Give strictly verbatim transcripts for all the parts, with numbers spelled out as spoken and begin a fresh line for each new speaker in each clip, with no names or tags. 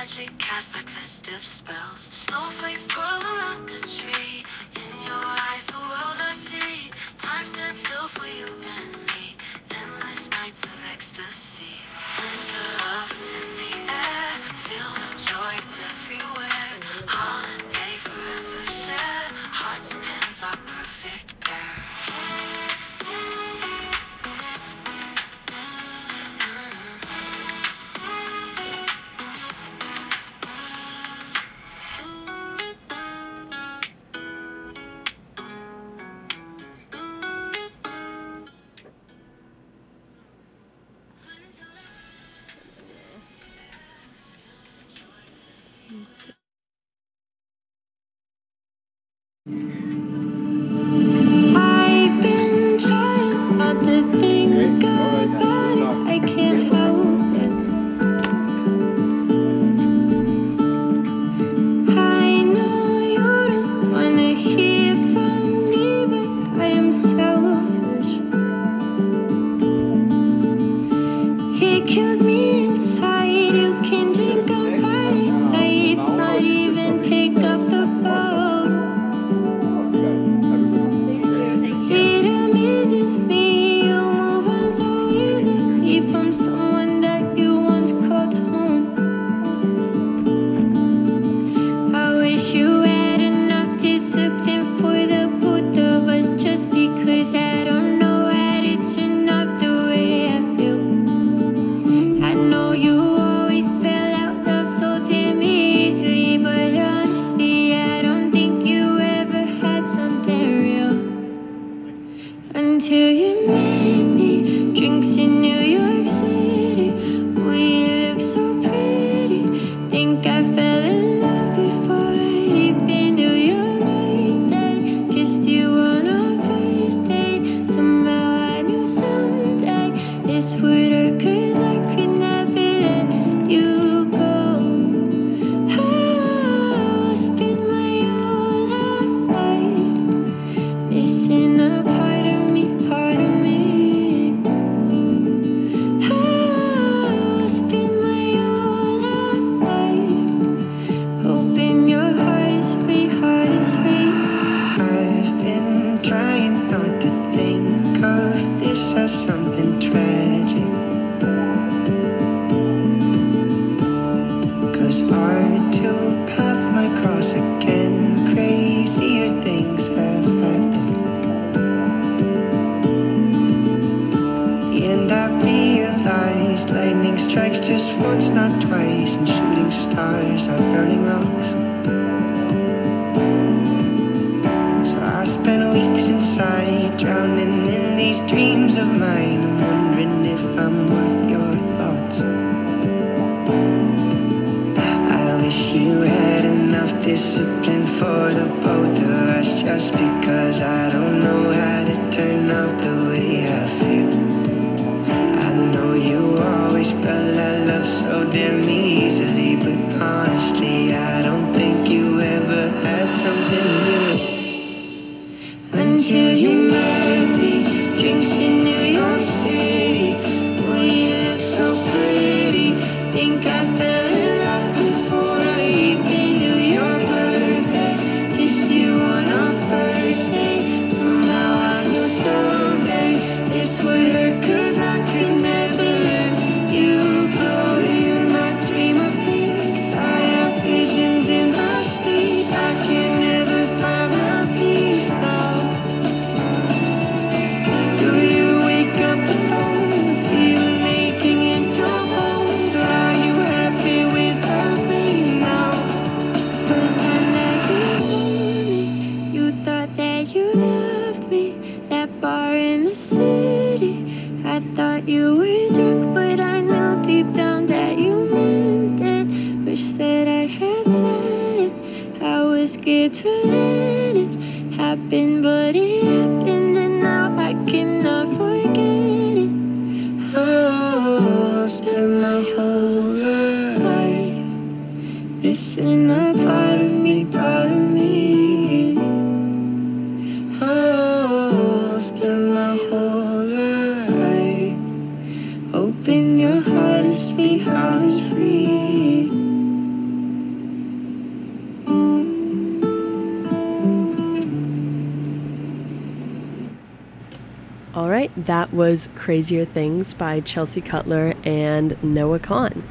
magic cast like festive spells. Snowflakes twirl around the tree. In your eyes, the world I see. Time stands still for you and me. Endless nights of ecstasy. Winter loved in the air. Feel the joy, it's everywhere. Holiday forever shared. Hearts and hands are perfect pair. I've been trying not to think about it. I can't help it. I know you don't wanna hear from me, but I am selfish. It kills me inside. You can drink and fight it. It's not even pick up the phone. It amazes me you move on so easily from someone that you once called home. I wish you had enough discipline for the both of us, just because I don't know how to turn off the way I feel. I know you always fell out of so damn easily, but honestly I don't think you ever had something real. Until you met me, drinks in New York City. We look so pretty. Think I fell in love before I even knew your birthday. Kissed you on our first date. Somehow I knew someday this would hurt, 'cause I could never let you go. I spent my whole life missing a part of me, part of me. I spend my whole life hoping your heart is free, heart is free. I've been trying not to think of this as something tragic, 'cause our two paths might cross again. Crazier things have happened. And I realized lightning strikes just once, not twice, and shooting stars are burning rocks. So I spent weeks inside, drowning in these dreams of mine. I'm wondering if I'm worth your thoughts. I wish you had enough discipline for the both of us, just because I don't know how to turn off the way I feel. I know you always felt that love so damn easily, but honestly I don't think you ever had something new. Until you met me, drinks in New York City. We look so pretty. Think I fell in love before I even knew your birthday. Kissed you on our first date. Somehow I knew someday this would hurt, 'cause I could never let you go. You might dream of me, 'cause I have visions in my sleep. I can never find my peace now. Do you wake up alone, feeling aching in your bones, or are you happy without me now? First time that you told me you thought that you loved me, that bar in the city, I thought you were drunk, but I know deep down that you meant it. Wish that I had said it. I was scared to let it happen, but it happened, and now I cannot forget it. Oh, spend my whole life missing a part of me, part of me. Oh, spend my whole life hoping your heart is free, heart is free.
That was Crazier Things by Chelsea Cutler and Noah Kahan.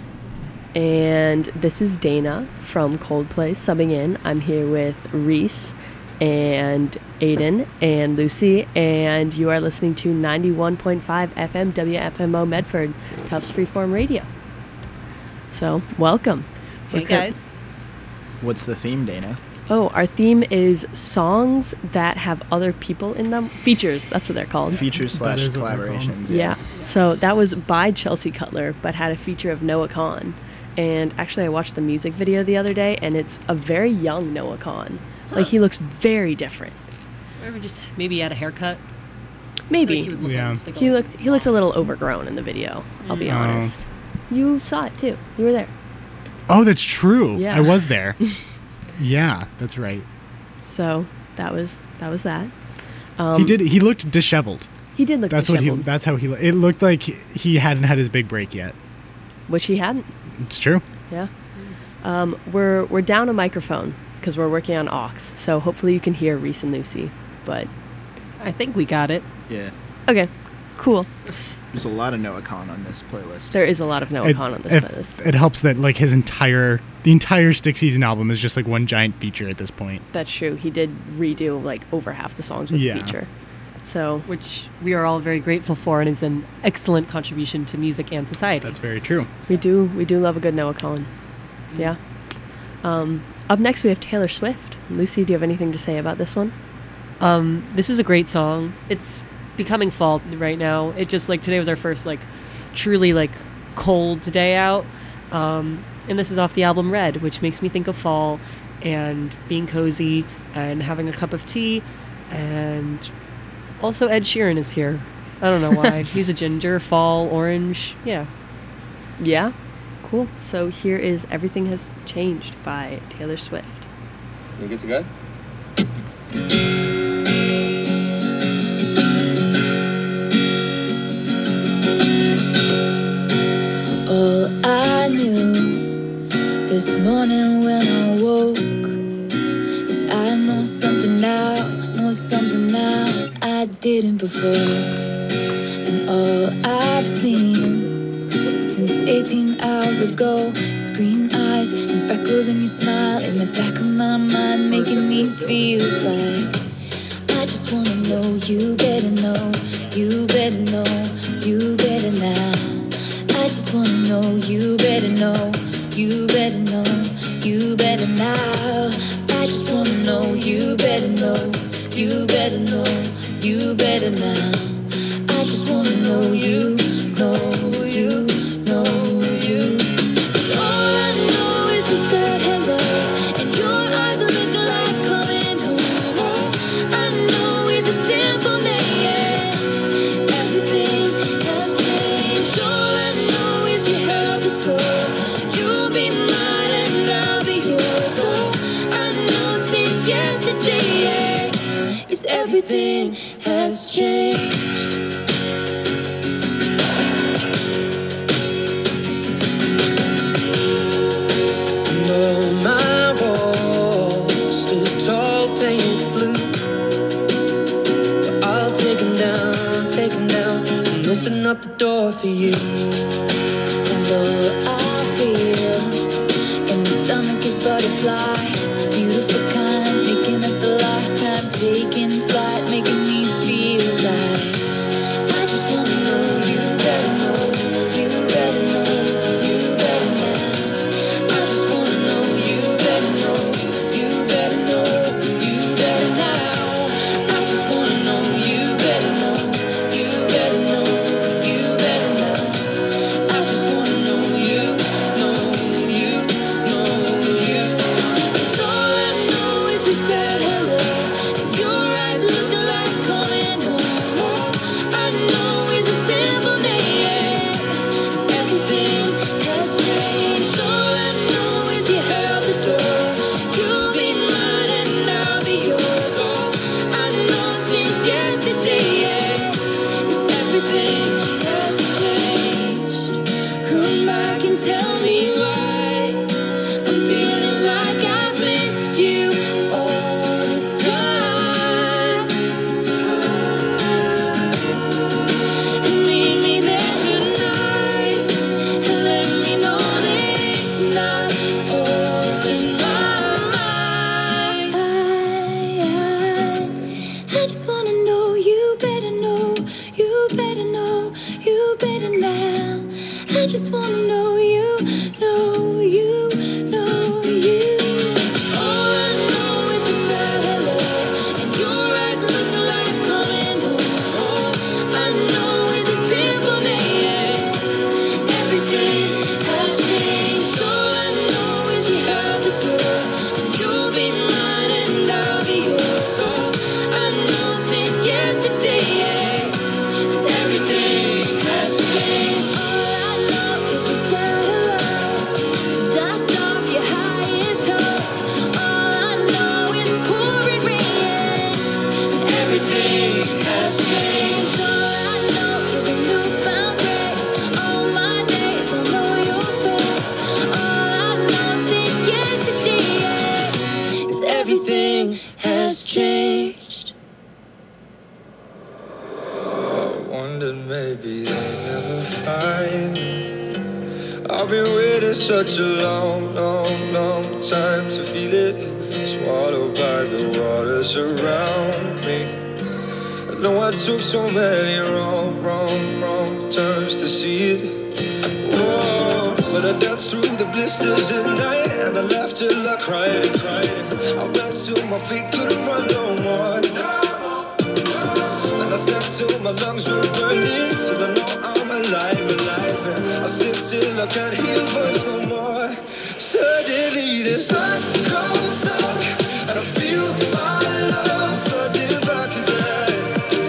And this is Dana from Coldplay subbing in. I'm here with Reese and Aiden and Lucy, and you are listening to ninety-one point five F M W F M O Medford, Tufts Freeform Radio. So, welcome.
Hey,
We're
guys.
What's the theme, Dana?
Oh, our theme is songs that have other people in them. Features, that's what they're called.
Features slash
is what they're called.
collaborations.
Yeah. So that was by Chelsea Cutler, but had a feature of Noah Kahan. And actually, I watched the music video the other day, and it's a very young Noah Kahan. Like, he looks very different.
Or just maybe had a haircut.
Maybe.
Like he would look
Yeah.
like just like
He
a-
looked he looked a little overgrown in the video, I'll be
Oh.
honest. You saw it too. You were there.
Oh, that's true.
Yeah.
I was there. Yeah, that's right.
So that was that was that.
he did. He looked disheveled.
He did look
That's what he.
disheveled,
That's how he. lo- It looked like he hadn't had his big break yet.
which he hadn't.
It's true.
Yeah. Um, we're we're down a microphone because we're working on aux. So hopefully you can hear Reese and Lucy. But
I think we got it.
Yeah.
okay, cool.
There's a lot of Noah Kahan on this playlist.
There is a lot of Noah
It,
Kahan on this
it,
playlist.
it helps that like his entire the entire Stick Season album is just like one giant feature at this point.
That's true. He did redo like over half the songs with
Yeah.
the feature. So
Which we are all very grateful for and is an excellent contribution to music and society.
That's very true.
we do we do love a good Noah Kahan. Yeah. Um, up next we have Taylor Swift. Lucy, do you have anything to say about this one?
Um, this is a great song. It's becoming fall right now. It just like today was our first like truly like cold day out. Um, and this is off the album Red, which makes me think of fall and being cozy and having a cup of tea. And also Ed Sheeran is here. I don't know why. He's a ginger, fall, orange. Yeah.
Yeah. Cool. So here is Everything Has Changed by Taylor Swift.
You good to go?
All I knew this morning when I woke is I know something now, know something now I didn't before. And all I've seen since eighteen hours ago, screen eyes and freckles and your smile in the back of my mind, making me feel like I just wanna know you better know, you better know, you better now. I just wanna know you better know, you better know, you better now. I just wanna know you better know, you better know, you better now. I just wanna know you, know you, know you. 'Cause all I know is we said hello, and your eyes are looking like coming home. All I know is a simple name. Everything has changed. All I know is you held the door. You'll be mine and I'll be yours. All I know since yesterday is everything has changed.
All my walls stood tall, painted blue. But I'll take 'em down, take 'em down, and open up the door for you.
And all I feel in my stomach is butterflies, the beautiful kind, making up the last time, taking flight, making me feel like I just wanna know you better know, you better know, you better now. I just wanna know you better know, you better know, you better now. I just wanna know you better know, you better know, you better now. I just wanna know you, know you, know you. 'Cause all I know is we said hello, and your eyes looking like coming home. All I know is a simple name. Everything has changed. All I know is you held the door. You'll be mine and I'll be yours. All I know since yesterday is everything has changed. Come back and tell me why I'm feeling like I've missed you all this time.
not all in my mind. I, I, I just wanna know you better know, you better know, you better now. I just wanna know you, know you, know you. All I know is the sad hello, and your eyes look like coming home. All I know is a simple name. Everything has changed. All I know is we have the door, and you'll be mine and I'll be yours. All I know since yesterday is everything has changed. All I know is the sound of love. So dust off your highest hopes. All I know is pouring rain, and everything has changed. All I know is a newfound grace. All my days I know your face. All I know since yesterday is everything has changed. I wondered maybe they'd never find me. I've been waiting such a long, long, long time to feel it, swallowed by the waters around me. I know I took so many wrong, wrong, wrong turns to see it. Whoa, but I danced through the blisters at night, and I laughed till I cried and cried. I ran till my feet couldn't run no more, and I sat till my lungs were burning, till I know I'm alive, alive. And I sit till I can't hear a voice no more. Suddenly the sun goes up, and I feel my love flooding back again.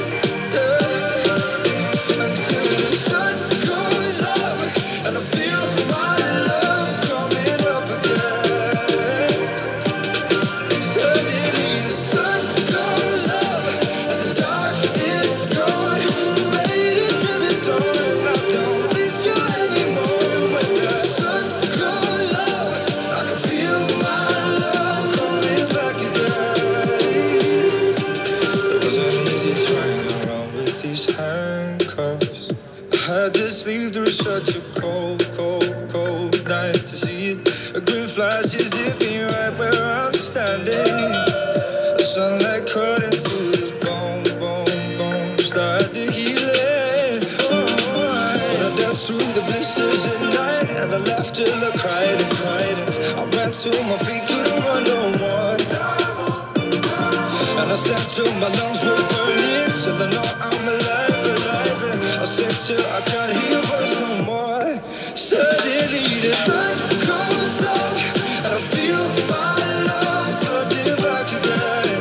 Yeah. Until the sun goes up, and I feel my love coming up again. Suddenly the sun goes up, and the dark is gone. We made it to the dawn, and I don't miss you anymore. When the sun goes up, I can feel my love coming back again. It wasn't easy trying around with these handcuffs. I had to sleep through such a cold, cold, cold night to see it. A green flash is hit me right where I'm standing. The sunlight cut into the bone, bone, bone. Start the healing. Oh, but I danced through the blisters at night, and I laughed till I cried and cried. I ran till my feet couldn't run no more, and I sat till my lungs were burning, till I know I'm alive, alive. And I said till I can't hear a voice no more. Suddenly the sun goes up, and I feel my love flooding back again.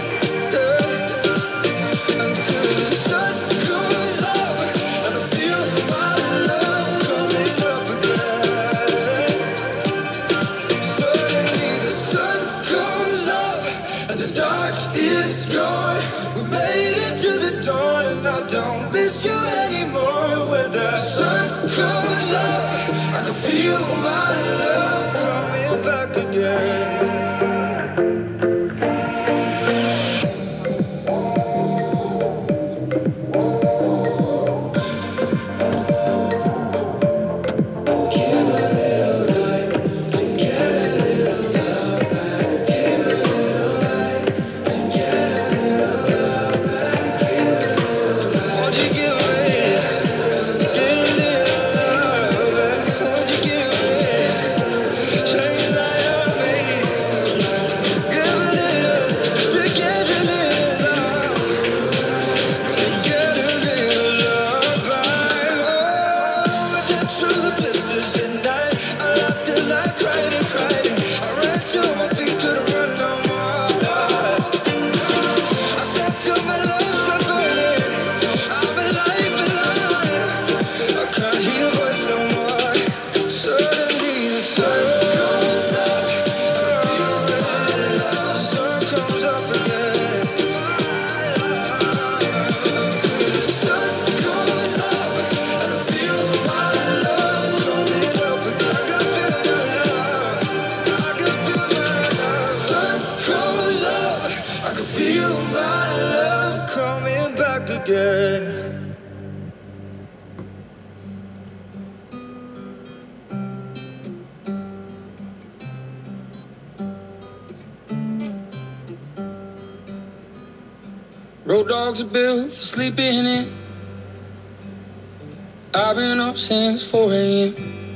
Yeah. Until the sun goes up, and I feel my love coming up again. Suddenly the sun goes up, and the dark is gone. We made it to the dawn, and I don't miss you anymore. When the sun goes up, I can feel my love coming back again. Won't you give me, give a little love? Won't you give me, shine your light on me? Give a little, to get a little love, to get a little love back. Oh, I danced through the blisters at night. I laughed till I cried and cried. I ran till my feet couldn't run no more. I sat till my lungs were burning. I'm alive, alive. I can't hear a voice no more. Suddenly the sun goes up, and I feel my love. Sun comes up again. Until the sun goes up, and I feel my love coming up again. I can feel my love. I can feel my love. Sun goes up, I can feel my love coming back again. Road dogs are built for sleeping in. I've been up since four a.m.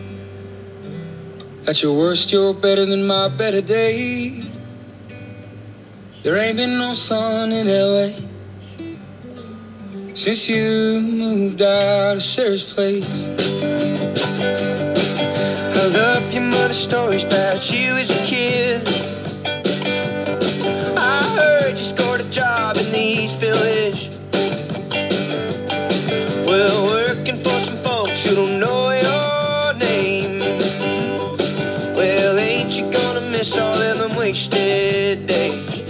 At your worst, you're better than my better day. There ain't been no sun in L A since you moved out of Sarah's place. I love your mother's stories about you as a kid. I heard you scored a job in the East Village. Well, working for some folks who don't know your name. Well, ain't you gonna miss all of them wasted days?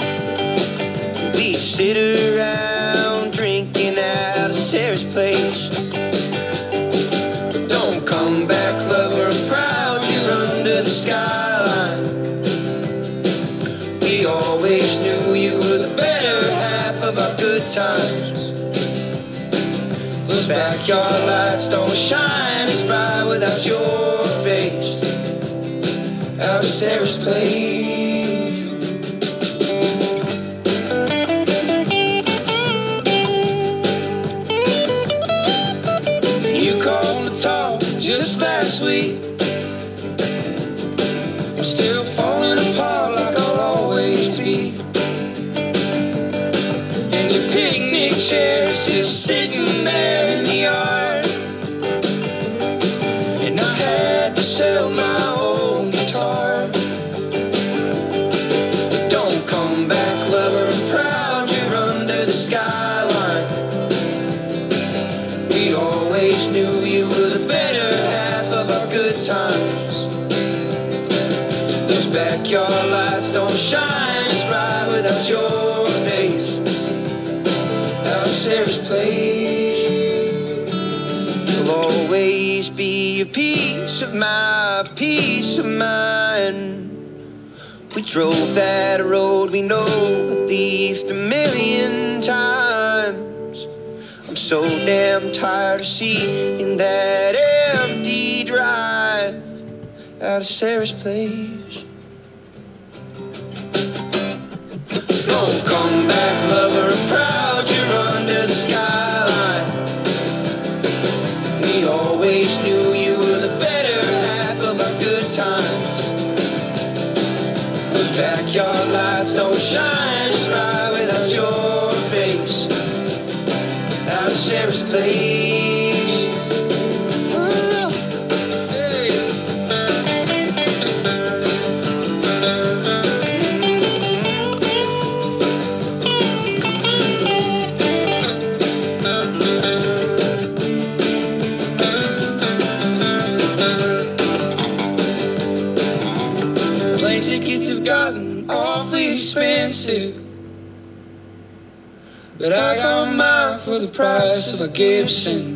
We sit around drinking out of Sarah's place. Don't come back, lover, I'm proud you're under the skyline. We always knew you were the better half of our good times. Those backyard lights don't shine as bright without your face. Out of Sarah's place. Just last week, I'm still falling apart like I'll always be. And your picnic chair is just sitting there in the yard. And I had to sell my old guitar. Don't come back, lover, I'm proud you're under the skyline. We always knew you were the better good times. Those backyard lights don't shine as bright without your face. Out of Sarah's place. You'll always be a piece of my peace of mind. We drove that road we know at least a million times. I'm so damn tired of seeing that empty drive out of Sarah's place. Don't come back, lover, I'm proud you're under the skyline. We always knew you were the better half of our good times. Those backyard lights don't shine as bright without your face. Out of Sarah's place. Plane tickets have gotten awfully expensive, but I got mine for the price of a Gibson.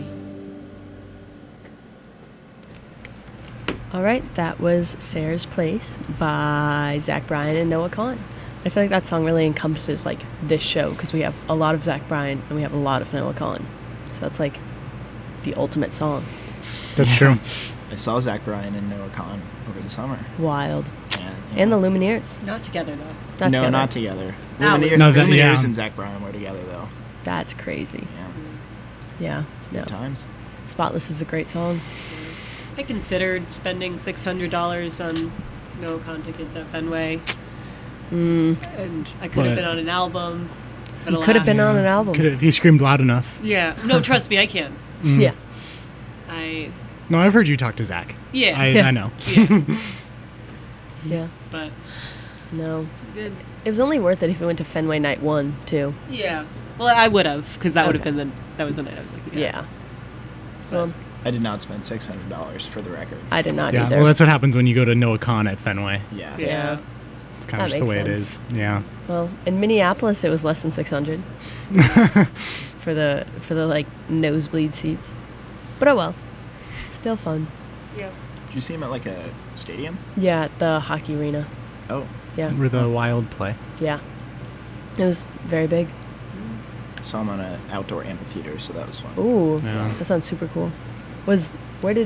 All right, that was Sarah's Place by Zach Bryan and Noah Kahan. I feel like that song really encompasses like this show because we have a lot of Zach Bryan and we have a lot of Noah Kahan. So it's like the ultimate song.
That's true.
I saw Zach Bryan and Noah Kahan over the summer.
Wild.
And,
And the Lumineers.
Not together, though.
Not
no,
together.
not together.
No,
Lumineer,
no, that-
Lumineers
yeah.
and Zach Bryan were together, though.
That's crazy.
Yeah.
Yeah.
Good
No.
times.
Spotless is a great song.
I considered spending six hundred dollars on Noah Kahan tickets at Fenway,
Mm.
and I could have
But-
been on an album. But
You could have been
alas-
on an album.
Could if he screamed loud enough.
Yeah. No, trust me, I can.
Mm.
Yeah.
I.
No, I've heard you talk to Zach.
Yeah.
I,
Yeah.
I know.
yeah.
Yeah.
But.
No.
Good.
It was only worth it if we went to Fenway night one, too.
Yeah. Well, I would have, because that would have
Okay.
been the. That was the night I was like,
Yeah.
yeah.
Well,
I did not spend six hundred dollars for the record.
I did not
Yeah.
either.
Well, that's what happens when you go to Noah Kahan at Fenway.
Yeah.
Yeah.
Yeah.
It's kind
That
of just the way
makes
it
sense.
is. Yeah.
Well, in Minneapolis, it was less than six hundred for the for the like nosebleed seats. But oh well, still fun.
Yeah.
Did you see him at like a stadium?
Yeah, at the hockey arena.
Oh,
Yeah,
Where the Wild play.
yeah. It was very big.
I saw him on an outdoor amphitheater, so that was fun.
Ooh,
Yeah.
that sounds super cool. Was where did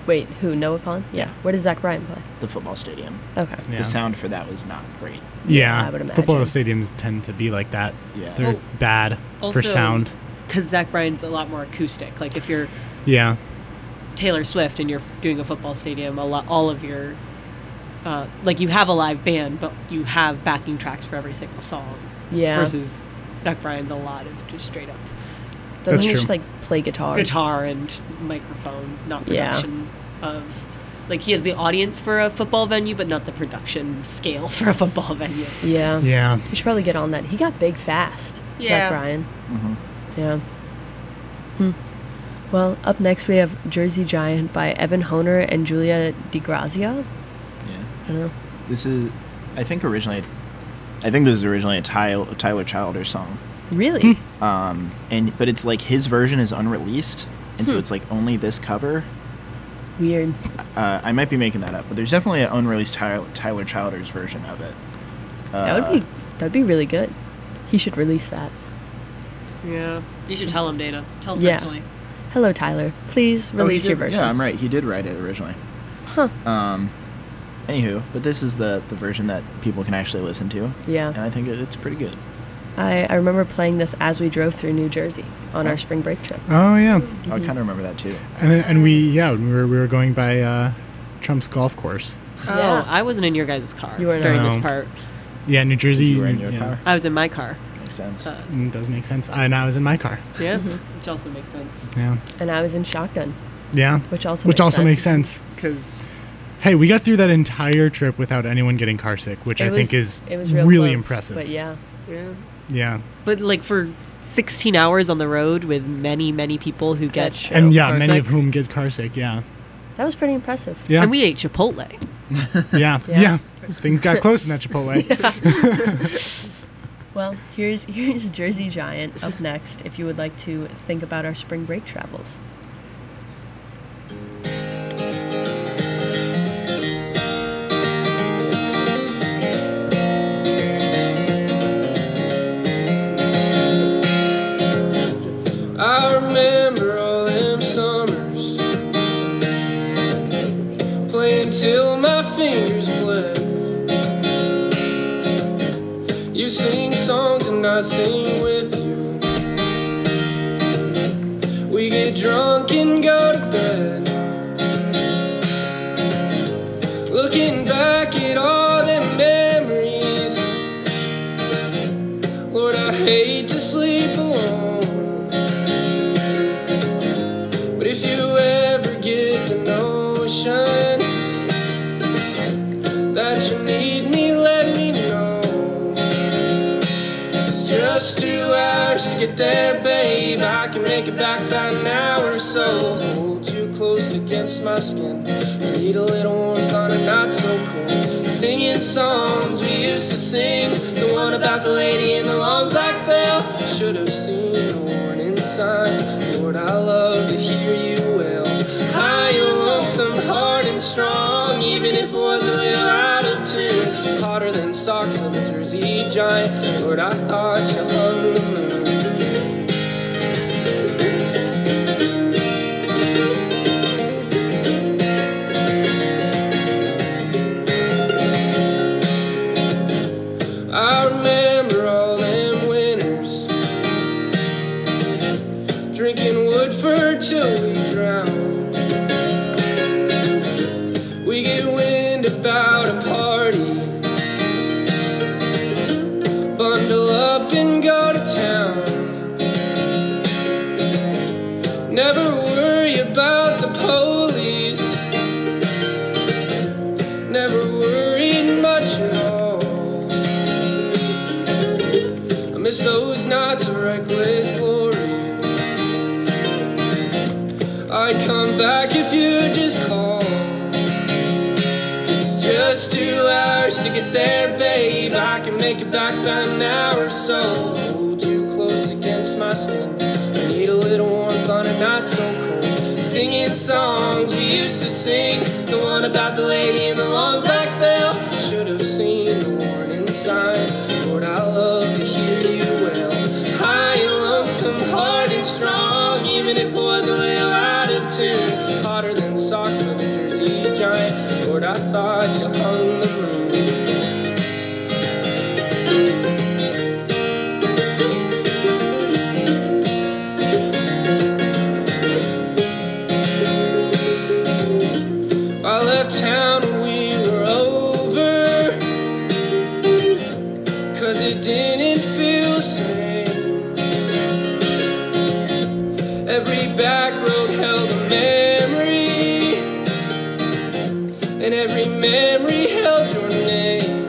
Wait, who? Noah Khan? Yeah.
Yeah.
Where did Zach Bryan play?
The football stadium.
Okay.
Yeah.
The sound for that was not great.
Yeah,
I would
football
imagine.
stadiums tend to be like that.
Yeah.
They're
Well,
bad
Also,
for sound.
Because Zach Bryan's a lot more acoustic. Like if you're
Yeah,
Taylor Swift and you're doing a football stadium, a lot, all of your, uh, like you have a live band, but you have backing tracks for every single song.
Yeah.
Versus Zach Bryan's a lot of just straight up
Doesn't
That's
he
true.
just like play guitar?
guitar and microphone, not
Yeah.
production of. Like he has the audience for a football venue, but not the production scale for a football venue.
Yeah.
yeah.
You should probably get on that. He got big fast.
Yeah.
Zach Bryan.
hmm
Yeah. Hmm. Well, up next we have Jersey Giant by Evan Honer and Julia DiGrazia.
Yeah.
I don't know.
This is, I think originally, I think this is originally a Tyler, Tyler Childers song.
Really?
Um, and but it's like his version is unreleased, and so
Hmm.
it's like only this cover.
Weird.
Uh, I might be making that up, but there's definitely an unreleased Tyler, Tyler Childers version of it. Uh,
That would be that would be really good. He should release that.
Yeah. You should tell him, Dana. Tell him
Yeah.
personally.
Hello, Tyler. Please
oh, he
release
did-
your version.
Yeah, I'm right. He did write it originally.
Huh.
Um, anywho, but this is the the version that people can actually listen to, and
Yeah.
I think it, it's pretty good.
I, I remember playing this as we drove through New Jersey on
Oh.
our spring break trip.
Oh yeah,
I kind of remember that too.
and then, and we yeah we were we were going by uh, Trump's golf course.
Oh,
Yeah.
I wasn't in your guys' car
You were
during
not.
this
No.
part.
Yeah, New Jersey.
You were in your
yeah,
car.
I was in my car.
Makes sense.
Uh,
mm, does make sense. I, and I was in my car.
yeah,
Mhm.
which also makes sense
Yeah,
And I was in shotgun,
yeah,
which also
which
makes
also
sense.
makes sense.
because
Hey, we got through that entire trip without anyone getting car sick, which
It
I
was-
think is
it was real
really
close,
impressive.
But yeah.
yeah.
Yeah,
But like for sixteen hours on the road with many many people who get
That's true.
and yeah,
car
many
sick.
of whom get car sick. Yeah,
That was pretty impressive.
yeah,
And we ate Chipotle.
yeah,
Yeah.
yeah. Things got close in that Chipotle.
Well, here's here's Jersey Giant up next if you would like to think about our spring break travels.
I remember all them summers, playing till my fingers bled. You sing songs and I sing with you. We get drunk and go to bed. Looking back at all them memories, Lord, I hate to sleep alone. But if you ever get the notion that you need me, let me know. It's just two hours to get there, babe. I can make it back by an hour or so. Hold you close against my skin. I need a little warmth on a not so cold. Singing songs we used to sing. The one about the lady in the long black veil. Should have seen the warning signs. Lord, I love to hear you well. High and lonesome, hard and strong. Even if it was a little out of tune. Hotter than socks on a Jersey Giant. Lord, I thought you hung the moon. I remember all them winters, drinking Woodford till we drown. We get wind about a party, bundle up and go to town. Never worry about the police, never worried much at all. I miss those nights of reckless glory. I'd come back if you just call. It's just two hours to get there, babe. I can make it back by an hour or so. Hold you close against my skin. I need a little warmth on a not so cold. Singing songs we used to sing. The one about the lady in the long black veil. Should have seen the warning signs. Lord, I love to hear you well. High and lonesome, hard and strong. Even if it was a little out of tune. Hotter than socks on hung the moon. I left town when we were over, 'cause it didn't feel the same. Every back road held a memory, and every memory held your name.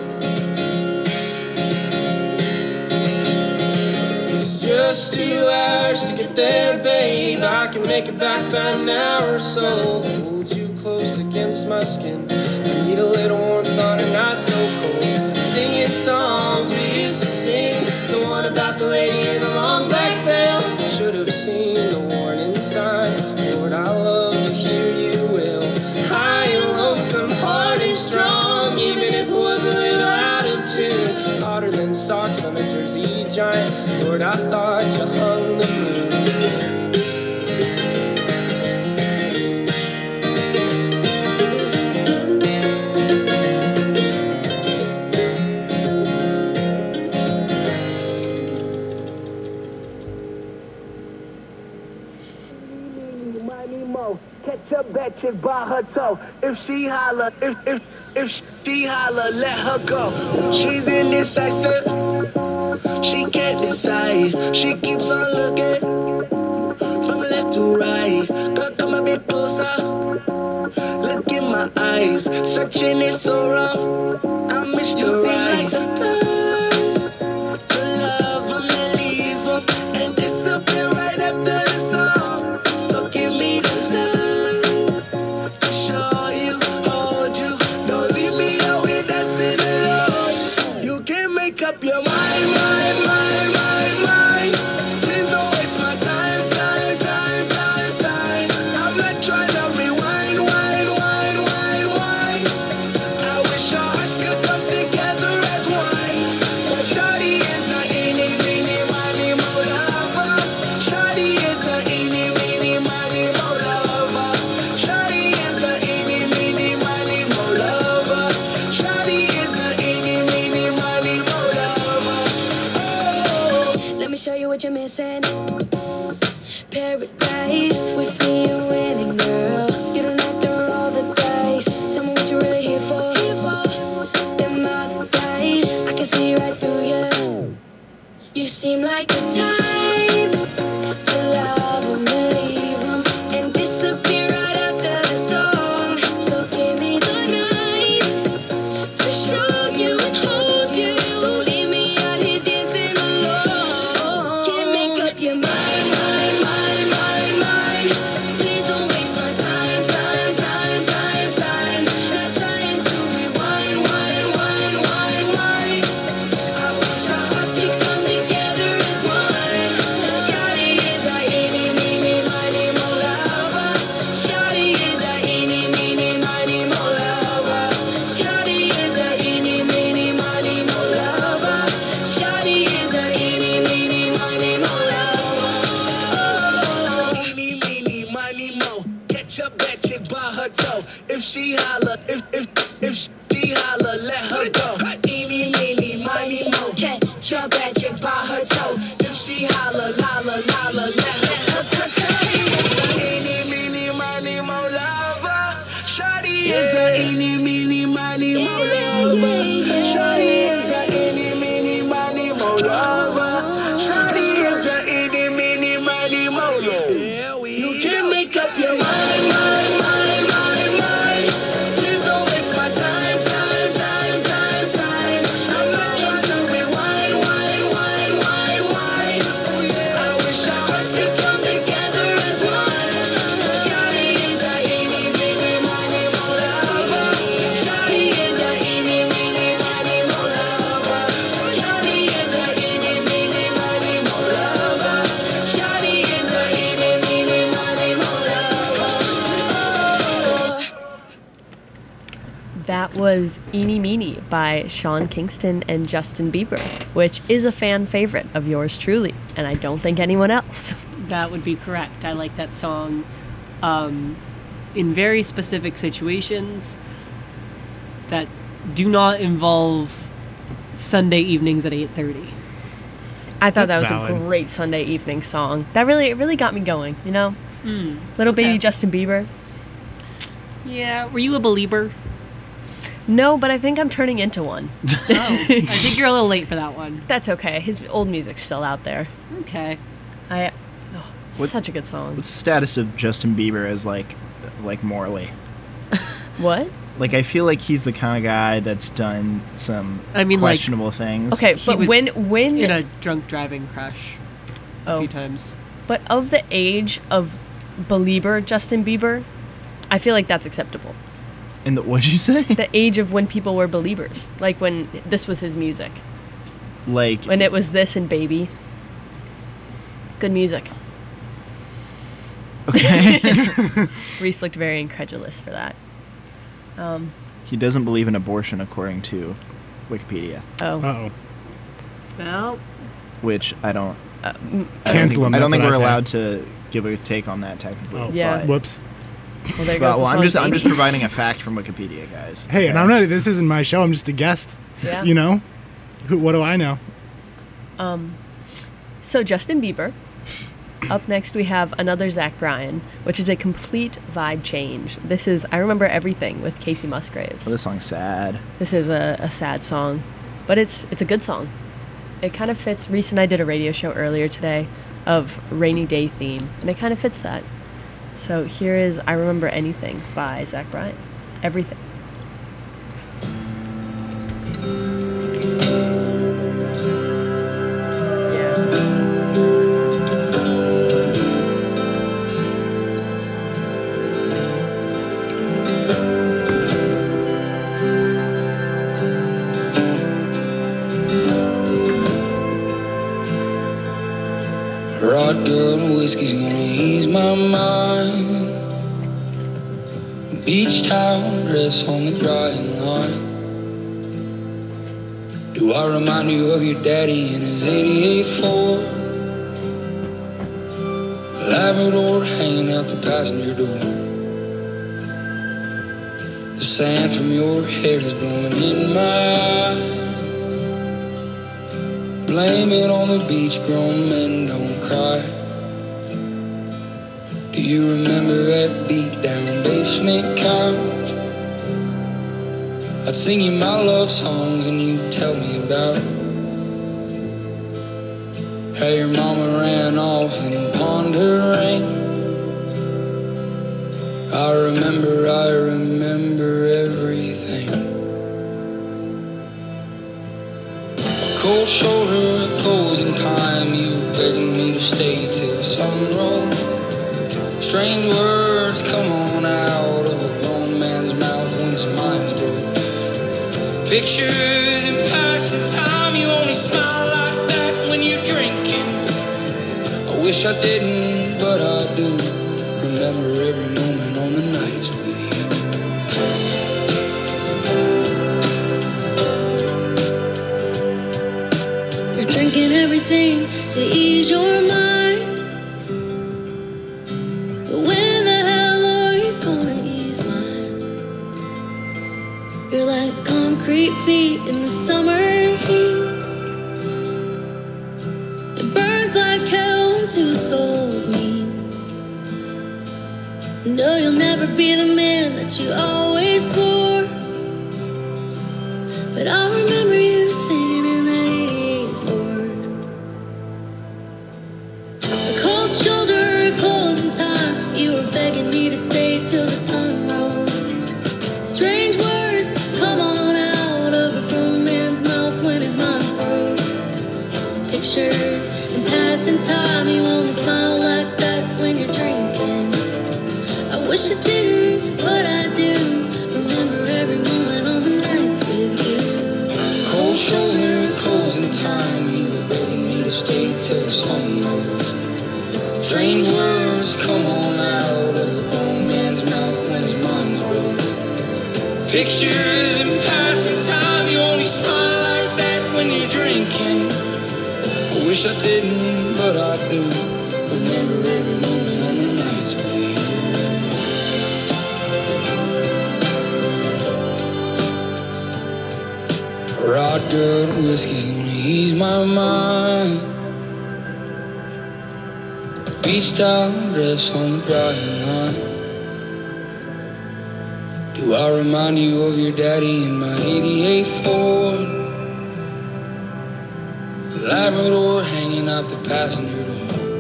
It's just two hours to get there, babe. I can make it back by an hour or so. Hold you close against my skin. I need a little warmth on a not so cold. Singing songs we used to sing, the one about the lady in the long black veil. Should have seen the warning signs. Lord, I love to hear you will. High and lonesome, hard and strong, even if it was a little out of tune. Hotter than socks on a Jersey giant. Lord, I thought you hung the moon.
Catch a bad chick by her toe. If she holler, if if if she holler, let her go. She's indecisive. She can't decide. She keeps on looking from left to right. Girl, come a bit closer. Look in my eyes. Searching is so wrong. I miss the right. Like the time to love 'em and leave 'em and disappear right after the song. So give me the night to show you, hold you. Don't leave me out here dancing alone. You can't make up your mind, mind, mind, mind, mind. Please don't waste my time, time, time, time, time. I'm not trying to rewind, wind, wind, wind, wind. I wish our hearts could come together as one. But shawty is a eeny, meeny, miny, mo lover. Shawty is a eeny, meeny, miny, mo lover. Shawty is a eeny, meeny, miny, mo lover. Shawty is a eeny, meeny, miny, mo lover. Oh.
Let me show you what you're missing. Paradise. With me, you're winning, girl. You don't have to roll the dice. Tell me what you're really here for. Here for them other guys. I can see right through you. You seem like the type to love 'em, believe 'em, and disappear right after the song. So give me the night to show you and hold you. Don't leave me out here dancing alone. Can't make up your mind, mind, mind, mind, mind. Please don't waste my time, time, time, time, time. Not trying to rewind, wind, wind, wind, wind. I wish our hearts could come together as one. Shawty is a eeny, meeny, miny, mo lover. Shawty is a eeny, meeny, miny, mo lover. Shawty is a eeny, meeny, miny, mo lover. Shawty is a eeny, meeny, miny, mo lover.
Eeny, meeny, miny, mo. Catch a bad chick by her toe. If she holler, if if if she holler, let her go. Eeny, meeny, miny, mo. Catch a bad chick by her toe. If she holler, holler, holler, let her go. Eeny, meeny, miny, mo lover. Shawty is a eeny, meeny, miny, mo lover. Shawty is a eeny, meeny, miny, mo lover. Shawty is a eeny, meeny, miny, mo lover. You can't make up your mind, mind, mind, mind, mind. Please don't waste my time, time, time, time, time. I'm not trying to rewind, wind, wind, wind, wind. I wish our hearts could come together as one. Shawty is a eeny, meeny, miny, mo lover. Shawty is a eeny, meeny, miny, mo lover. Shawty is a eeny, meeny, miny, mo lover. Shawty is a eeny, meeny, miny, mo lover.
That was Eeny Meeny by Sean Kingston and Justin Bieber, which is a fan favorite of yours truly, and I don't think anyone else.
That would be correct. I like that song um, in very specific situations that do not involve Sunday evenings at eight thirty.
I thought
That's
that was
valid.
a great Sunday evening song. That really, it really got me going. You know,
Mm.
little baby
Okay.
Justin Bieber.
Yeah, were you a believer?
No, but I think I'm turning into one.
Oh, I think you're a little late for that one.
That's okay. His old music's still out there.
Okay.
I, oh,
What-
such a good song.
What's the status of Justin Bieber as like, like morally?
What?
Like, I feel like he's the kind of guy that's done some
I mean, like-
questionable things.
Okay,
He
but
was
when when
In a drunk driving crash a
Oh.
few times.
but of the age of believer Justin Bieber, I feel like that's acceptable.
And the, what'd you say?
The age of when people were believers, like when this was his music,
Like,
when it was this and Baby. Good music.
okay.
Reese looked very incredulous for that. Um,
He doesn't believe in abortion according to Wikipedia,
oh,
Uh-oh.
Well,
which I don't.
uh, mm,
I don't
Cancel
think,
him,
I don't
that's
think
what
we're
I say.
allowed to give a take on that technically.
Oh,
Yeah.
but-
Whoops.
well, there goes
Well,
the
well, I'm
song
just I'm
Baby.
just providing a fact from Wikipedia, guys.
Hey, and
okay?
I'm not. This isn't my show. I'm just a guest.
Yeah.
You know, who? What do I know?
Um, so Justin Bieber. Up next, we have another Zach Bryan, which is a complete vibe change. This is I Remember Everything with Casey Musgraves.
Oh, this song's sad.
This is a, a sad song, but it's it's a good song. It kind of fits. Reese and I did a radio show earlier today of rainy day theme, and it kind of fits that. So here is I Remember Anything by Zach Bryan. Everything. Yeah.
Shotgun whiskey's gonna ease my mind. Beach towel dress on the drying line. Do I remind you of your daddy in his eighty-eight Ford? Labrador hanging out the passenger door. The sand from your hair is blowing in my eyes. Blame it on the beach, grown men don't cry. Do you remember that beat down basement couch? I'd sing you my love songs and you'd tell me about how your mama ran off and pawned her ring. I remember, I remember everything. Cold shoulder, closing time, you begging me to stay till the sun rose. Strange words come on out of a grown man's mouth when his mind's broke. Pictures in passing time, you only smile like that when you're drinking. I wish I didn't, but I do. Remember every moment on the nights with
You're drinking everything to ease your mind. But when the hell are you gonna ease mine? You're like concrete feet in the summer heat. It burns like hell when two souls meet. No, you'll never be the man that you always swore. But I remember you singing in that eighty-eight Ford. A cold shoulder, closing time. You were begging me to stay till the sun rose. Strange words come on out of a grown man's mouth when his mind's broke. Pictures in passing time. You only smile like that when you're drinking. I wish I didn't, but I do. Remember every moment on the nights with you.
cold shoulder, closing time. You were begging me to stay till the sun rose. Strange words come on out of a grown man's mouth when his mind's broke. Pictures in passing time. You only smile like that when you're drinking. I wish I didn't, but I do. Remember every moment on the nights with you. Raw dirt whiskey's gonna ease my mind. Beach towel dress on the Brian line. Do I remind you of your daddy in my eighty-eight Ford? Labrador hanging out the passenger door.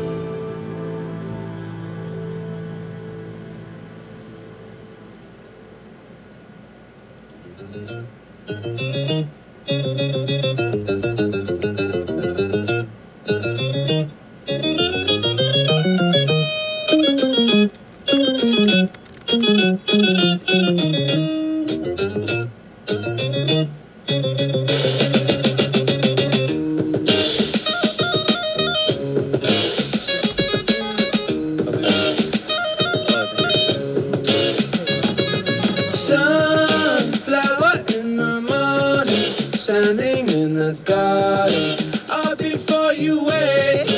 Sunflower in the morning, standing in the garden, all before you wait.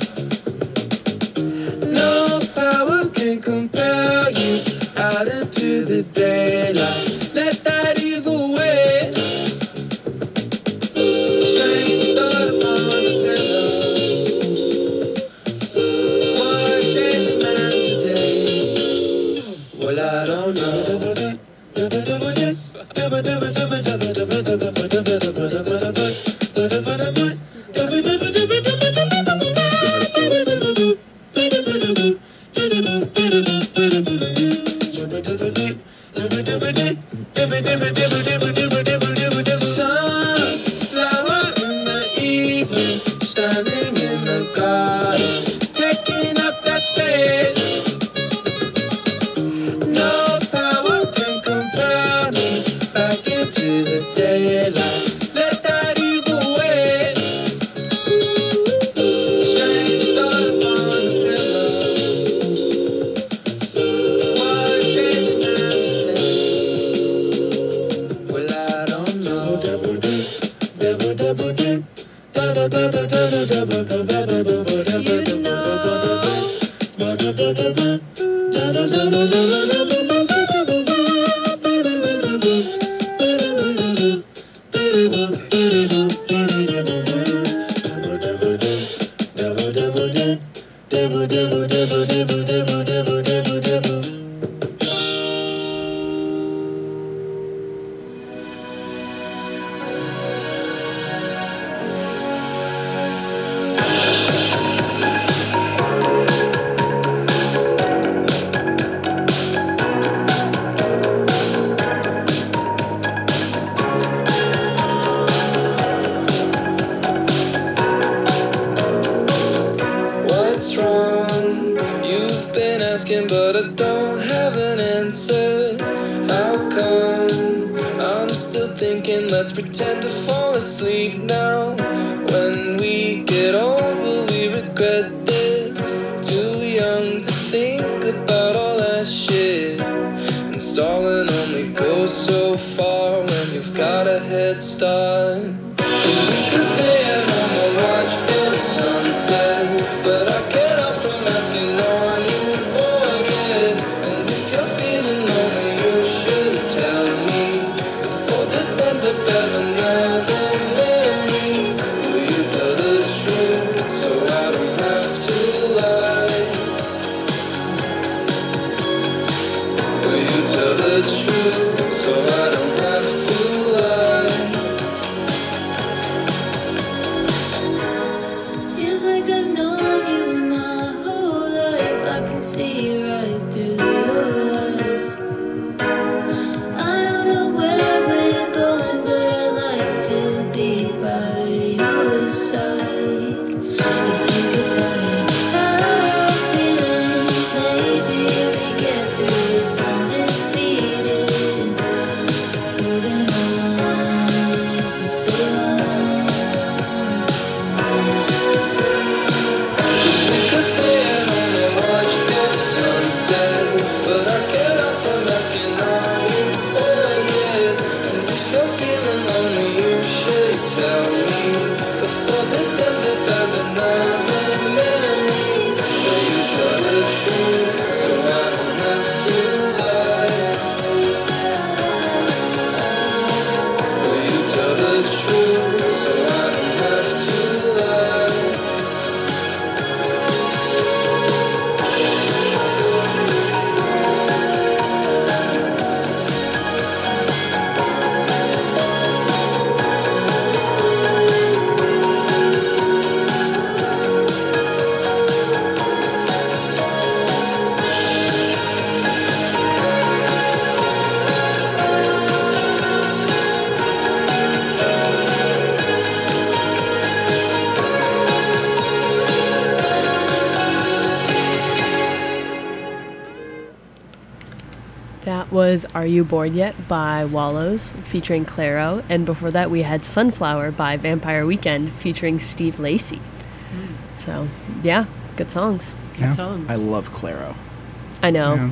No power can compel you out into the daylight. Let that evil wait. Strange thought upon the pillow. What day demands a day? Well, I don't know. Sunflower in the evening, standing in the garden, taking up that space. No power can compel me back into the daylight. Let that evil wait. Strange thought upon the pillow. What day demands a day? Well, I don't know. Double dip, double double dip, double double double double double double What's wrong? You've been asking, but I don't have an answer. How come? I'm still thinking, let's pretend to fall asleep now. When we get old, will we regret this? Too young to think about all that shit. And stalling only goes so far when you've got a head start. 'Cause we could stay at home and watch the sunset, but I can't help from asking, are you bored yet? And if you're feeling lonely, you should tell me before this ends up as another memory. Will you tell the truth so I don't have to lie? Will you tell the truth so I don't have to lie?
Feels like I've known you my whole life. I can see right through your lies. I don't know where we're going, but I like to be by your side. If you could tell me how you're feeling, maybe we get through this undefeated. Holding on for so long.
We could stay at home and watch the sunset, but I can't help from asking, are you bored yet? And if you're feeling lonely, you should tell me before this ends up as another memory. Will you tell the truth so I don't have to lie? Will you tell the truth?
was Are You Bored Yet by Wallows featuring Clairo. And before that, we had Sunflower by Vampire Weekend featuring Steve Lacy. So, yeah, good songs.
Good
Yeah.
songs.
I love Clairo.
I know.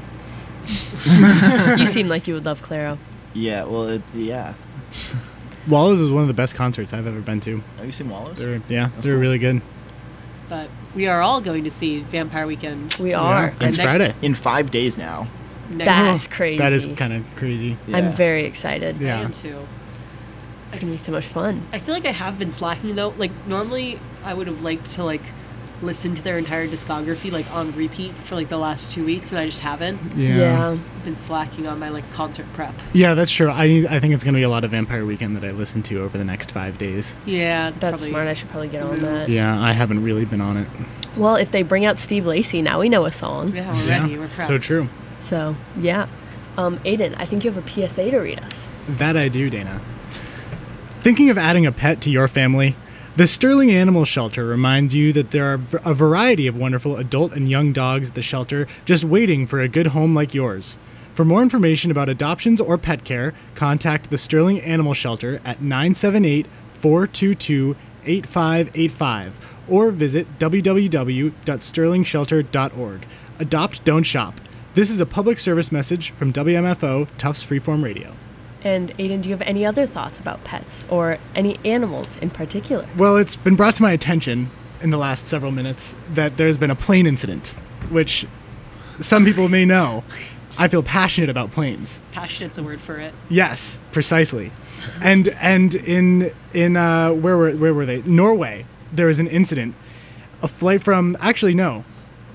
Yeah.
You seem like you would love Clairo.
Yeah, well, it, yeah.
Wallows is one of the best concerts I've ever been to.
Have you seen Wallows?
They're yeah,
That's
they're
cool.
really good.
But we are all going to see Vampire Weekend.
We are.
Yeah, next
next-
Friday.
In five days now.
Next
That's crazy.
That is kind of crazy.
I'm
Yeah.
very excited.
Yeah.
I am too.
It's going to be so much fun.
I feel like I have been slacking though. Like normally, I would have liked to like listen to their entire discography like on repeat for like the last two weeks, and I just haven't.
Yeah.
Yeah.
I've been slacking on my like concert prep.
Yeah, that's true. I I think it's gonna be a lot of Vampire Weekend that I listen to over the next five days.
Yeah, that's,
That's
probably,
smart. I should probably get on
move.
that.
Yeah, I haven't really been on it.
Well, if they bring out Steve Lacy, now we know a song.
Yeah, we're
yeah,
ready. We're prepped.
so true.
So, yeah. Um, Aiden, I think you have a P S A to read us.
That I do, Dana. Thinking of adding a pet to your family? The Sterling Animal Shelter reminds you that there are v- a variety of wonderful adult and young dogs at the shelter just waiting for a good home like yours. For more information about adoptions or pet care, contact the Sterling Animal Shelter at nine seven eight, four two two, eight five eight five or visit w w w dot sterling shelter dot org. Adopt, don't shop. This is a public service message from W M F O Tufts Freeform Radio.
And Aiden, do you have any other thoughts about pets or any animals in particular?
Well, it's been brought to my attention in the last several minutes that there's been a plane incident, which some people may know. I feel passionate about planes.
Passionate's a word for it.
Yes, precisely. And and in in uh, where were where were they? Norway. There was an incident. A flight from actually no.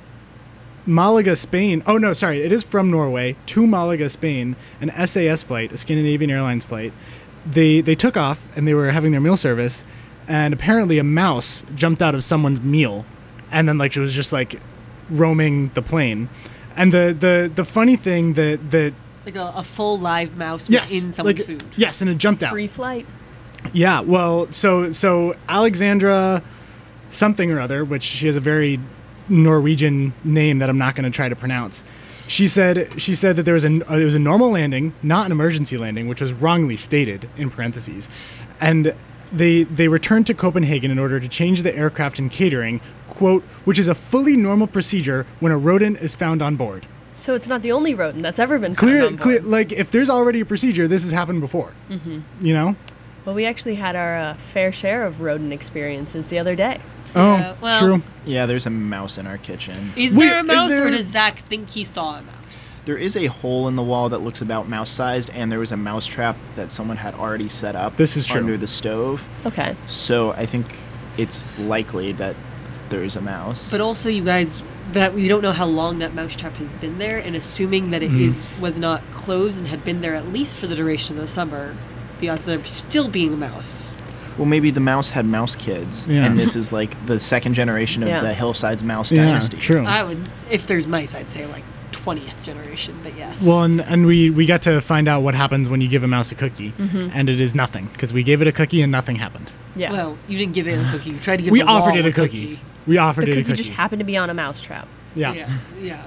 Malaga, Spain. Oh no, sorry. It is from Norway to Malaga, Spain. An S A S flight, a Scandinavian Airlines flight. They they took off and they were having their meal service, and apparently a mouse jumped out of someone's meal, and then like it was just like roaming the plane. And the the the funny thing that that
Like a, a full live mouse
yes,
was in someone's
like,
food.
yes, and it jumped out.
Free flight.
Yeah, well, so so Alexandra something or other, which she has a very Norwegian name that I'm not going to try to pronounce. She said she said that there was a it was a normal landing, not an emergency landing, which was wrongly stated in parentheses. And they they returned to Copenhagen in order to change the aircraft and catering, quote, which is a fully normal procedure when a rodent is found on board.
So it's not the only rodent that's ever been found
Clear,
on board.
clear like if there's already a procedure, this has happened before. Mm-hmm. You know?
Well, we actually had our uh, fair share of rodent experiences the other day.
Yeah,
oh,
well-
true.
Yeah, there's a mouse in our kitchen.
Is
Wait,
there a
is
mouse,
there-
or does Zach think he saw a mouse?
There is a hole in the wall that looks about mouse-sized, and there was a mouse trap that someone had already set up
This is true.
under the stove.
Okay.
So I think it's likely that there is a mouse.
But also, you guys, that we don't know how long that mouse trap has been there, and assuming that it
Mm.
is was not closed and had been there at least for the duration of the summer, the odds of there still being a mouse.
Well, maybe the mouse had mouse kids,
Yeah.
and this is like the second generation of
Yeah.
the Hillsides mouse
Yeah,
dynasty.
true.
I would, if there's mice, I'd say like twentieth generation, but yes.
Well, and, and we, we got to find out what happens when you give a mouse a cookie,
Mm-hmm.
and it is nothing because we gave it a cookie and nothing happened.
Yeah.
Well, you didn't give it a cookie. You tried to give
We
the
offered
wall
it a cookie. We offered
the
it a
cookie
cookie.
just happened to be on a mousetrap.
yeah.
Yeah, yeah.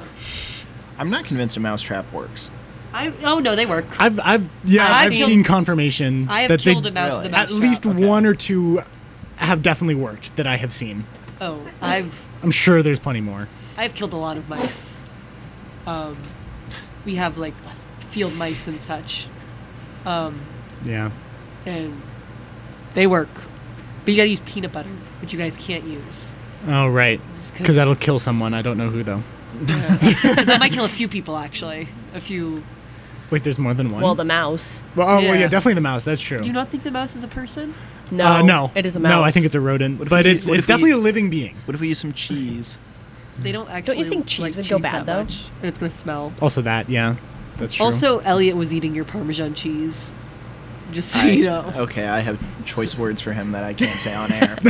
I'm not convinced a mouse trap works.
I oh no, they work.
I've I've yeah
I've
I've
killed-
seen confirmation
I have
that
killed
they
a mouse with a
really-
mouse
at
trap.
least
Okay.
one or two have definitely worked that I have seen.
Oh, I've
I'm sure there's plenty more.
I've killed a lot of mice. Um, we have like field mice and such, um,
Yeah.
and they work. But you gotta use peanut butter, which you guys can't use.
Oh right,
Just
because that'll kill someone. I don't know who though.
that might kill a few people actually. A few.
Wait, there's more than one.
Well, the mouse.
well, oh well,
Yeah.
yeah, definitely the mouse. That's true.
Do you not think the mouse is a person?
No.
Uh, no,
It is a mouse.
No, I think it's a rodent,
What if
but
we-
it's
what
it's
if we-
definitely a living being.
What if we use some cheese?
They don't actually.
think cheese
like
would go bad,
that
though?
much, and it's gonna smell.
Also, that yeah, that's true.
Also, Elliot was eating your Parmesan cheese. Just so
I-
you know.
Okay, I have choice words for him that I can't say on air.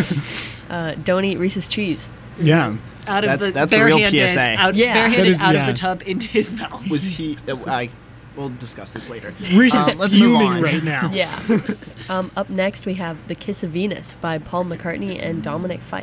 Uh, don't eat Reese's cheese.
yeah,
Out of
That's-
the
that's a real
barehanded-
P S A.
Out,
Yeah.
barehanded
That is-
out
yeah.
of the tub into his mouth.
Was he? Uh, I. We'll discuss this later.
Reese is
Um, let's move
fuming
on.
right now.
Yeah. um, up next, we have The Kiss of Venus by Paul McCartney and Dominic Fike.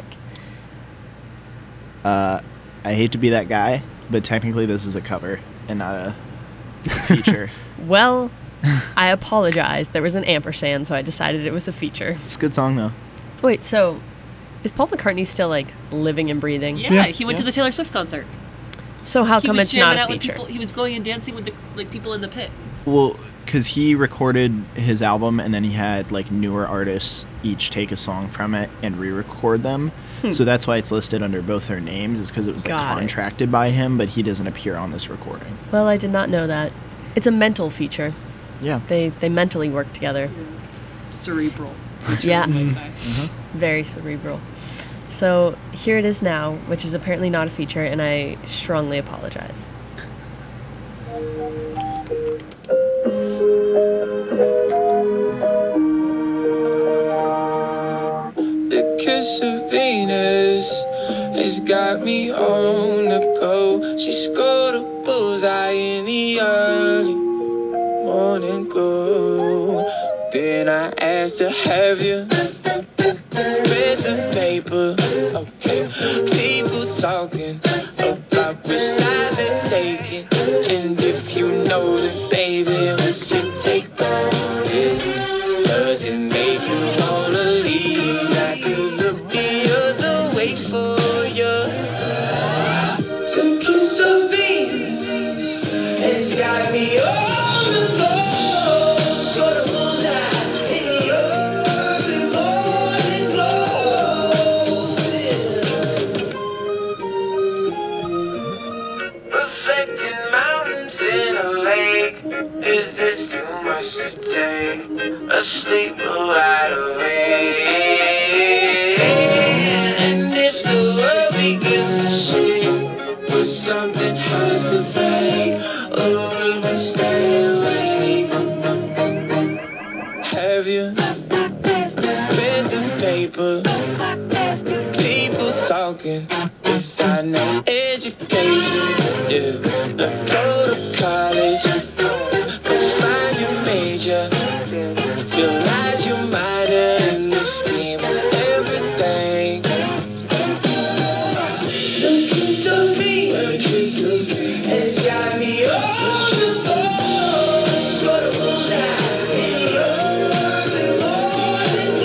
Uh, I hate to be that guy, but technically this is a cover and not a feature.
Well, I apologize. There was an ampersand, so I decided it was a feature.
It's a good song though.
Wait, so is Paul McCartney still like living and breathing?
Yeah,
Yeah.
he went to
Yeah.
the Taylor Swift concert.
So how
he
come
was
it's
jamming
not a
out with
feature?
people. He was going and dancing with the like people in the pit.
Well, because he recorded his album and then he had like newer artists each take a song from it and re-record them. So that's why it's listed under both their names, is because it was like
Got it.
contracted by him, but he doesn't appear on this recording.
Well, I did not know that. It's a mental feature.
Yeah.
They they mentally work together.
Cerebral.
Yeah,
you might say.
very cerebral. So here it is now, which is apparently not a feature, and I strongly apologize.
The kiss of Venus has got me on the go. She scored a bullseye in the early morning glow. Then I asked her, have you read the paper? Okay, people talking about which side they're taking. And if you know that, baby, what's your take on it? Does it make you wanna leave? 'Cause I could look the other way for you. The kiss of Venus has got me on the go. Scored a bullseye in the early morning glow. Reflecting mountains in a lake. Is this too much to take? Asleep or wide awake? And if the world begins to shake, would something have to break? Or would we stay awake? Have you read the paper? People talking without no education. Yeah, like go to college, go find your major. Realize you might have in the scheme of everything. The kiss of Venus has got me on the go. Scored a bullseye in the early morning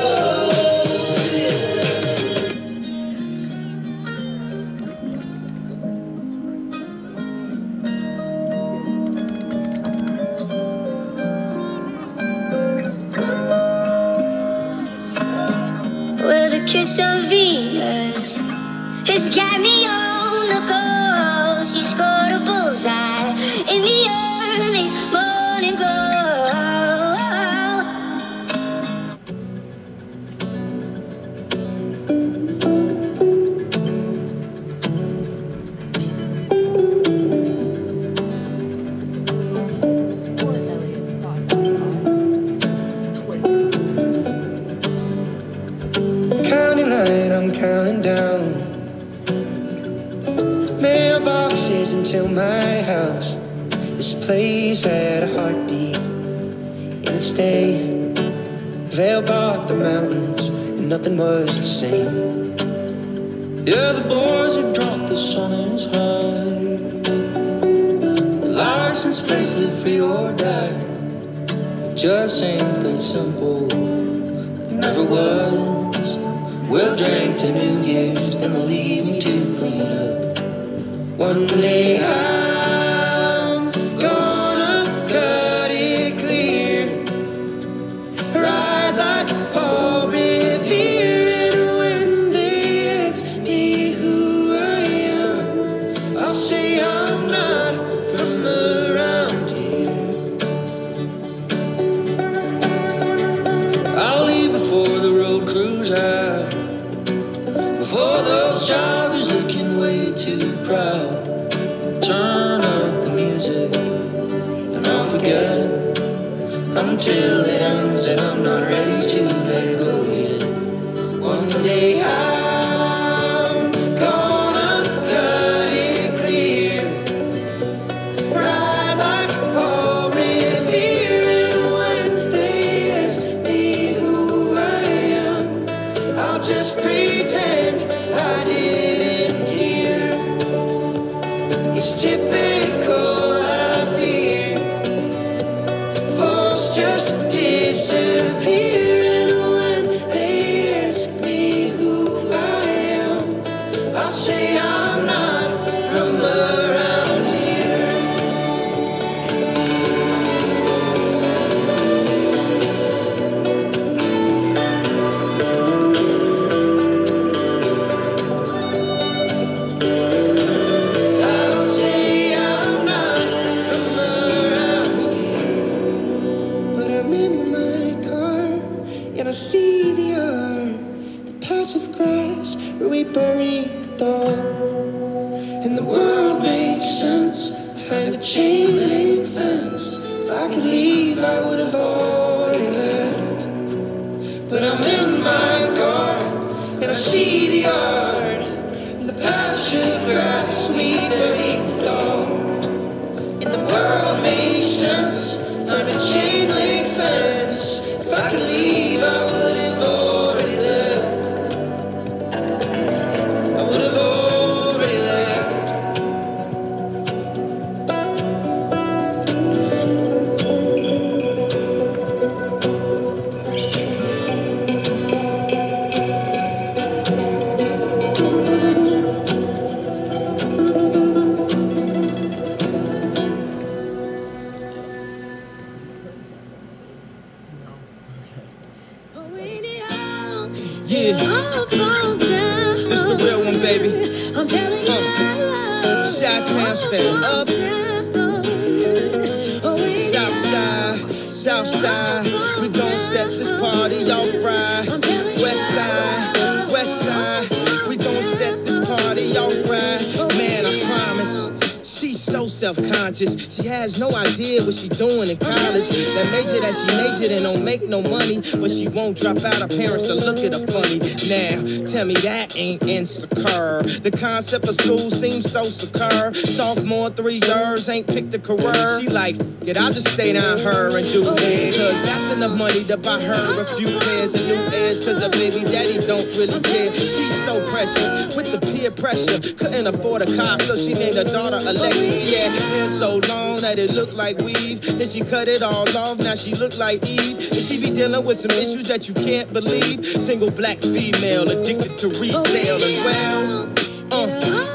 Well, the kiss of Venus has got me on the go. She scored a bullseye in the early morning glow.
counting light, I'm counting down. Mailboxes until my house. This place had a heartbeat in its day. Vale bought the mountains and nothing was the same. Yeah, the boys are drunk, the sun is high. License plates live free or die. It just ain't that simple. It never was. We'll drink to New Year's, then they'll leave me to clean up. One day I'm gonna cut it clear. Ride like Paul Revere, and when they ask me who I am, I'll say I'm not from around here. I'll leave before the road crews out, before those joggers looking way too proud. I'll turn up the music and I'll forget until it ends, and I'm not ready to let go yet. One day I'm gonna cut it clear. Ride like Paul Revere, and when they ask me who I am, I'll just pretend I didn't hear. It's typical, I feel.
and I see the earth, the patch of grass where we buried the dog. And the world makes sense behind a chain link fence. If I could leave, I would have already left. But I'm in my car, and I see the yard, and the patch of grass we buried the dog. And the world makes sense behind a chain link fence. If I could leave, I would have already left. I would have already left. Yeah, this the real one, baby.
I'm telling you,
Uh, Chi-Town stand up. South side, south side. We gon' set this party off right. West side, west side. We gon' set this party off right. Man, I promise. She's so self-conscious. She has no idea what she doing in college. That major that she majored in don't make no money, but she won't drop out. Her parents will look at her funny. Now, tell me that ain't insecure. The concept of school seems so secure. Sophomore, three years, ain't picked a career. She like, f- it, I'll just stay down her and do it. Cause that's enough money to buy her a few pairs of new ears. Cause her baby daddy don't really care. She's so precious with the peer pressure. Couldn't afford a car, so she named her daughter Alexis. Yeah, hair so long that it looked like weave. Then she cut it all off, now she look like Eve. And she be dealing with some issues that you can't believe. Single black female, addicted to retail as well. Uh.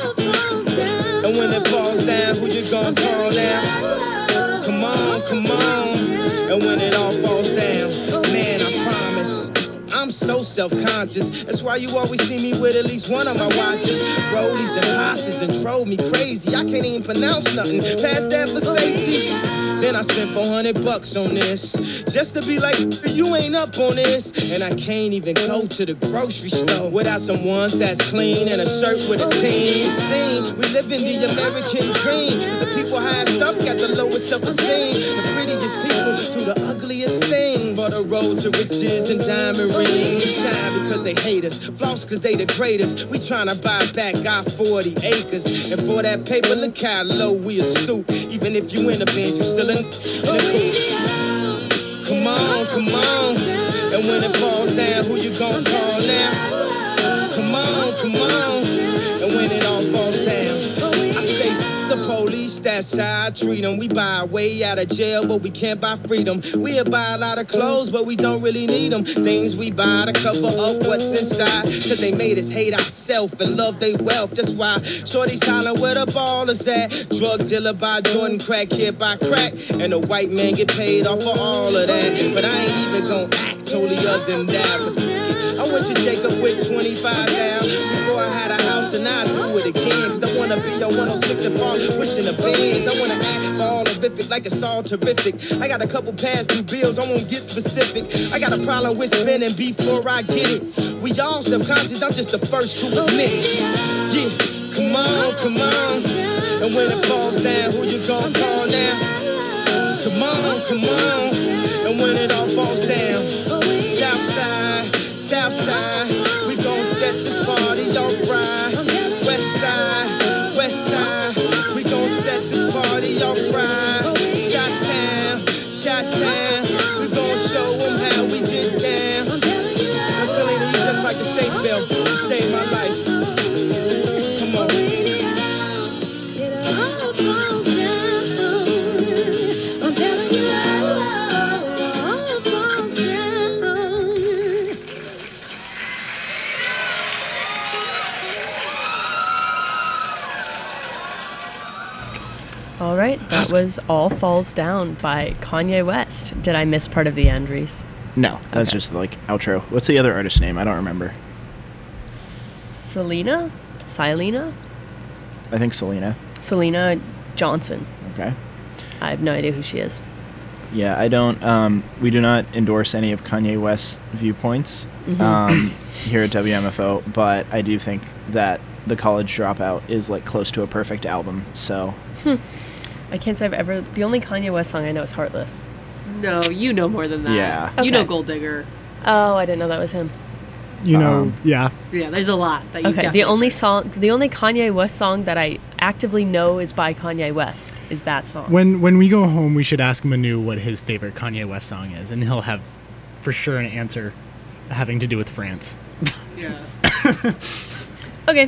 And when it falls down, who you gonna call now? Come on, come on. And when it all falls down, man, I promise I'm so self-conscious. That's why you always see me with at least one of my watches. Rollies and Porsches done drove me crazy. I can't even pronounce nothing past that for safety. Then I spent four hundred bucks on this, just to be like, you ain't up on this. And I can't even go to the grocery store without some ones that's clean and a shirt with a team. Scene, we live in the American dream. The people highest up got the lowest self-esteem. The prettiest people do the ugliest things. For the road to riches and diamond rings. Shine because they hate us, floss because they the greatest. We tryna buy back our forty acres. And for that paper, look how low we are stoop. Even if you in a bench, you still in, in a coop. Come on, come on. And when it falls down, who you gon' call now? Come on, come on. And when it all falls down, I say the police, that's how I treat them. We buy our way out of jail, but we can't buy freedom. We'll buy a lot of clothes, but we don't really need them. Things we buy to cover up what's inside. Cause they made us hate ourselves and love their wealth. That's why shorty's hollering where the ball is at. Drug dealer buy Jordan, crack kid buy crack. And the white man get paid off for all of that. But I ain't even gon' act totally other than that. I went to Jacob with twenty-five down before I had a house, and I do it again. Cause I wanna be on one oh six and Park, wishing the bands. I wanna act all horrific like it's all terrific. I got a couple past due bills, I won't get specific. I got a problem with spending before I get it. We all self-conscious, I'm just the first to admit it. Yeah, come on, come on. And when it falls down, who you gon' call now? Come on, come on. And when it all falls down, south side, south side, we gon' set this party off right. West side, west side, we gon' set this party off right. Chi-Town, Chi-Town, we gon' show them how we get down. Now Selena, you just like a safe belt, you saved my life. Come on.
All right, that was All Falls Down by Kanye West. Did I miss part of the end, Reese?
No, that's
Okay.
just like outro. What's the other artist's name? I don't remember.
Selena? Selena?
I think Selena.
Selena Johnson.
Okay.
I have no idea who she is.
Yeah, I don't. Um, we do not endorse any of Kanye West's viewpoints um, here at W M F O, but I do think that The College Dropout is like close to a perfect album. So
I can't say I've ever. The only Kanye West song I know is Heartless.
No, you know more than that.
Yeah.
You know
Okay.
Gold Digger.
Oh, I didn't know that was him.
You know,
Um,
yeah.
Yeah, there's a lot that you
Okay, the
definitely
only
heard.
song, the only Kanye West song that I actively know is by Kanye West is that song.
When when we go home, we should ask Manu what his favorite Kanye West song is, and he'll have for sure an answer having to do with France.
Yeah.
Okay.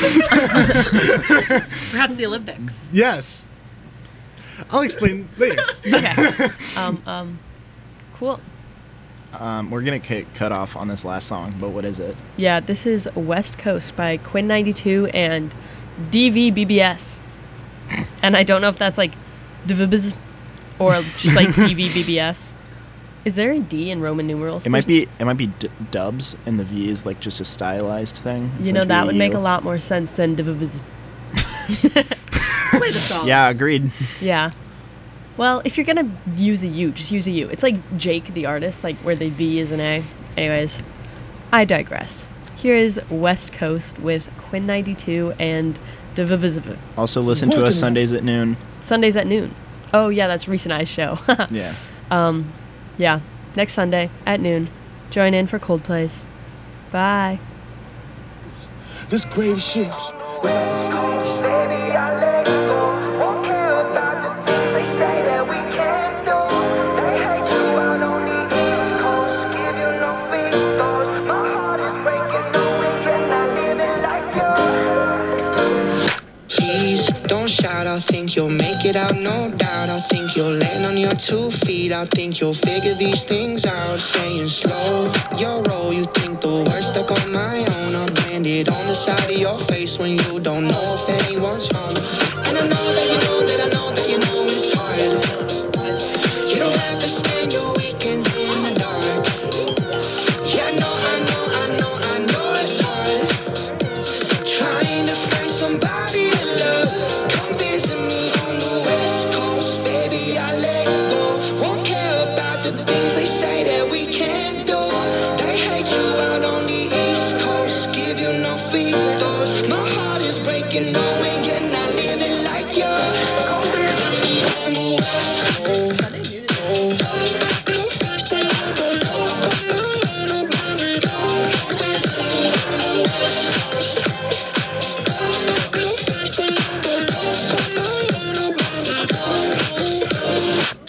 Perhaps the Olympics.
Yes. I'll explain later.
Okay. Um. Um. Cool.
um, we're gonna k- cut off on this last song, but what is it?
Yeah, this is West Coast by Quinn ninety-two and D V B B S. And I don't know if that's like D V B B S or just like D V B B S. Is there a D in Roman numerals?
It might
There's-
be. It might be d- dubs, and the V is like just a stylized thing. It's
You know,
meant to
that
be
would make
U.
a lot more sense than D V B B S.
Play the song.
Yeah, agreed.
Yeah. Well, if you're gonna use a U, just use a U. It's like Jake the artist, like where the V is an A. Anyways, I digress. Here is West Coast with Quinn ninety-two and D V B B S.
Also, listen to us Sundays at noon.
Sundays at noon. Oh yeah, that's Reese and I's show.
Yeah.
Um, yeah, next Sunday at noon. Join in for Coldplays. Bye.
This grave shoes.
Baby, I let go. Won't care about the things they say that we can't do. They hate you out on the East Coast, give you no feelings. My heart is breaking, knowing you're not living like you.
Please don't shout, I think you'll make it out, no doubt. I think you'll land on your two feet. I think you'll figure these things out. Saying slow your roll, you think the worst stuck on my own. I'll land it on the side of your face when you don't know if anyone's home. And I know that you know